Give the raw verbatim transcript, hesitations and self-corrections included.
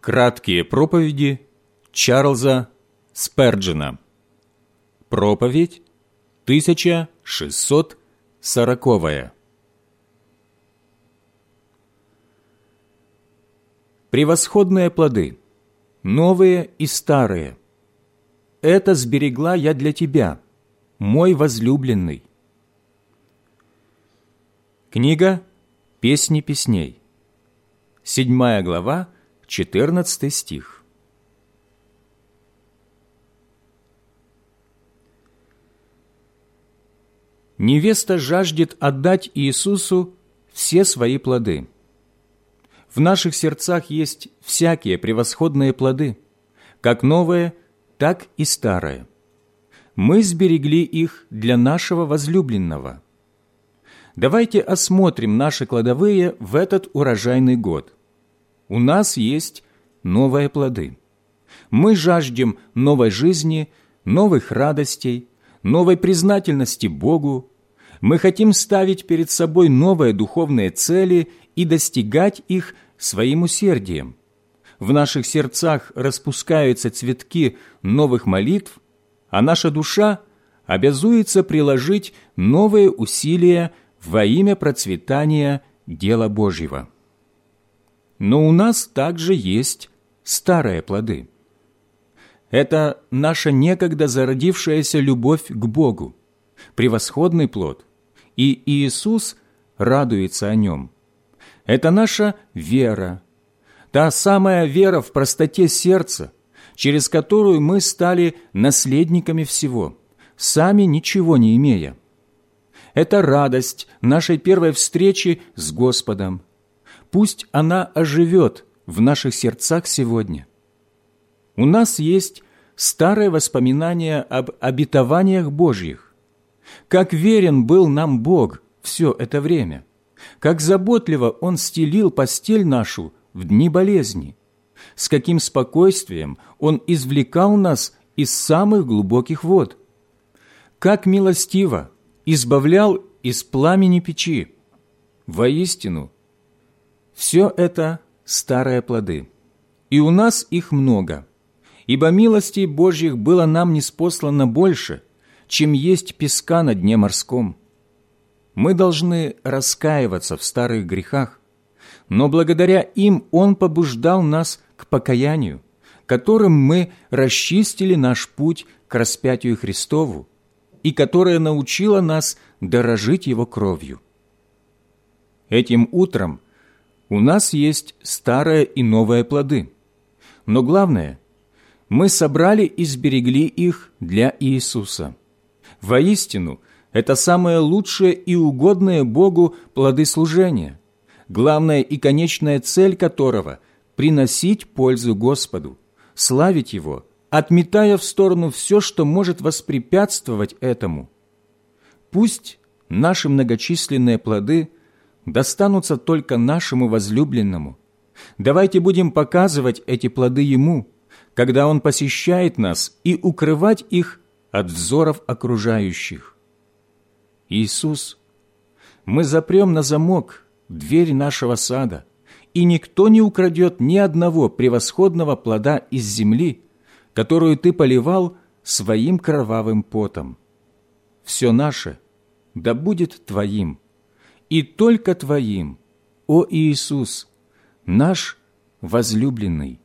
Краткие проповеди Чарльза Сперджена. Проповедь тысяча шестьсот сороковая. Превосходные плоды, новые и старые, это сберегла я для тебя, мой возлюбленный. Книга «Песни песней», седьмая глава, четырнадцатый стих. Невеста жаждет отдать Иисусу все свои плоды. В наших сердцах есть всякие превосходные плоды, как новые, так и старые. Мы сберегли их для нашего возлюбленного. Давайте осмотрим наши кладовые в этот урожайный год. У нас есть новые плоды. Мы жаждем новой жизни, новых радостей, новой признательности Богу. Мы хотим ставить перед собой новые духовные цели и достигать их своим усердием. В наших сердцах распускаются цветки новых молитв, а наша душа обязуется приложить новые усилия во имя процветания дела Божьего. Но у нас также есть старые плоды. Это наша некогда зародившаяся любовь к Богу, превосходный плод, и Иисус радуется о нем. Это наша вера, та самая вера в простоте сердца, через которую мы стали наследниками всего, сами ничего не имея. Это радость нашей первой встречи с Господом. Пусть она оживет в наших сердцах сегодня. У нас есть старые воспоминания об обетованиях Божьих. Как верен был нам Бог все это время, как заботливо Он стелил постель нашу в дни болезни, с каким спокойствием Он извлекал нас из самых глубоких вод, как милостиво избавлял из пламени печи. Воистину, все это старые плоды, и у нас их много, ибо милостей Божьих было нам ниспослано больше, чем есть песка на дне морском. Мы должны раскаиваться в старых грехах, но благодаря им Он побуждал нас к покаянию, которым мы расчистили наш путь к распятию Христову, и которая научила нас дорожить Его кровью. Этим утром у нас есть старые и новые плоды, но главное, мы собрали и сберегли их для Иисуса. Воистину, это самое лучшее и угодное Богу плоды служения, главная и конечная цель которого – приносить пользу Господу, славить Его, отметая в сторону все, что может воспрепятствовать этому. Пусть наши многочисленные плоды достанутся только нашему возлюбленному. Давайте будем показывать эти плоды Ему, когда Он посещает нас, и укрывать их от взоров окружающих. Иисус, мы запрем на замок дверь нашего сада, и никто не украдет ни одного превосходного плода из земли, которую Ты поливал своим кровавым потом. Все наше да будет Твоим, и только Твоим, о Иисус, наш возлюбленный.